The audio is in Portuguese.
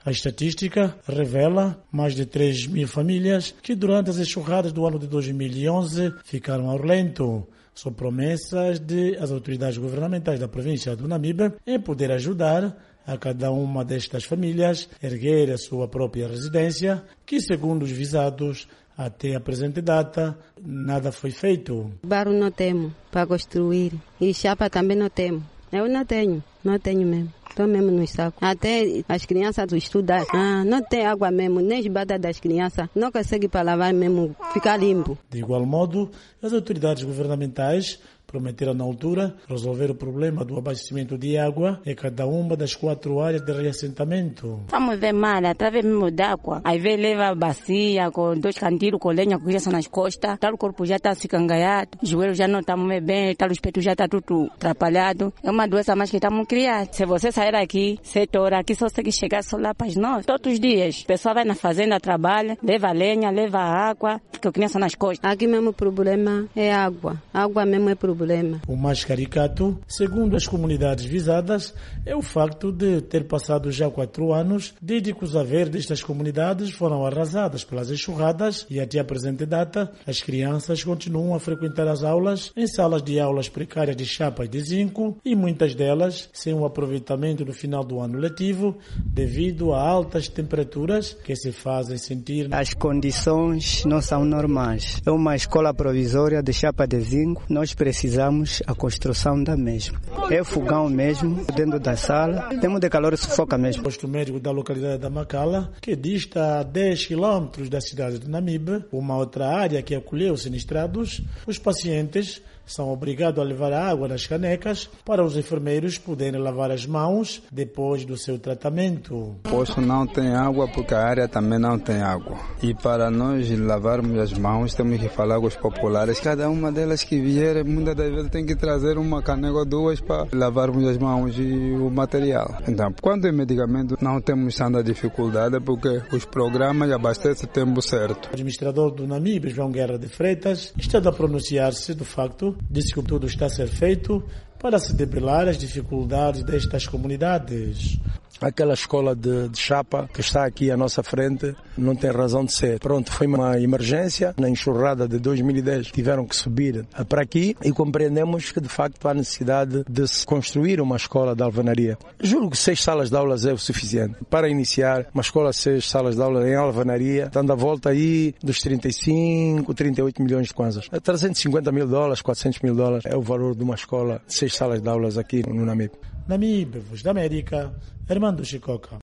A estatística revela mais de 3 mil famílias que durante as enxurradas do ano de 2011 ficaram ao relento. São promessas das autoridades governamentais da província do Namibe em poder ajudar a cada uma destas famílias erguer a sua própria residência, que segundo os visados, até a presente data, nada foi feito. Barro não temos para construir e chapa também não temos. Eu não tenho mesmo. Estou mesmo no saco. Até as crianças estudam. Não tem água mesmo, nem esbada das crianças. Não consegue para lavar mesmo, ficar limpo. De igual modo, as autoridades governamentais prometeram na altura resolver o problema do abastecimento de água em cada uma das 4 áreas de reassentamento. Estamos vendo mal, através mesmo de água. Aí vem leva a bacia com 2 cantilhos, com lenha, com isso nas costas. Tal o corpo já está se cangaiado, os joelhos já não estão muito bem, tal o espeto já está tudo atrapalhado. É uma doença mais que estamos criando. Se você sair aqui, 7 horas, aqui só consegue chegar só lá para as 9. Todos os dias, a pessoa vai na fazenda, trabalha, leva a lenha, leva a água, fica criança nas costas. Aqui mesmo o problema é água. Água mesmo é problema. O mais caricato, segundo as comunidades visadas, é o facto de ter passado já 4 anos desde que os haveres destas comunidades foram arrasadas pelas enxurradas e até a presente data as crianças continuam a frequentar as aulas em salas de aulas precárias de chapa e de zinco e muitas delas sem o aproveitamento do final do ano letivo devido a altas temperaturas que se fazem sentir. As condições não são normais. É uma escola provisória de chapa de zinco. Nós precisamos a construção da mesma. É fogão mesmo, dentro da sala. Temos de calor e sufoca mesmo. O posto médico da localidade da Macala, que dista a 10 quilômetros da cidade de Namibe, uma outra área que acolheu sinistrados, os pacientes são obrigados a levar água nas canecas para os enfermeiros poderem lavar as mãos depois do seu tratamento. O posto não tem água porque a área também não tem água. E para nós lavarmos as mãos temos que falar com os populares. Cada uma delas que vier, muitas das vezes tem que trazer uma caneca ou 2 para lavarmos as mãos e o material. Então, quanto é medicamento, não temos tanta dificuldade porque os programas abastecem o tempo certo. O administrador do Namibe, João Guerra de Freitas, está a pronunciar-se do facto disse que tudo está a ser feito para se debelar as dificuldades destas comunidades. Aquela escola de chapa que está aqui à nossa frente não tem razão de ser. Pronto, foi uma emergência. Na enxurrada de 2010 tiveram que subir para aqui e compreendemos que de facto há necessidade de se construir uma escola de alvenaria. Julgo que 6 salas de aulas é o suficiente para iniciar uma escola de 6 salas de aulas em alvenaria, dando a volta aí dos 35, 38 milhões de kwanzas. $350 mil, $400 mil é o valor de uma escola de 6 salas de aulas aqui no Namibe. Namibe, Voz da América, Armando Chicoca.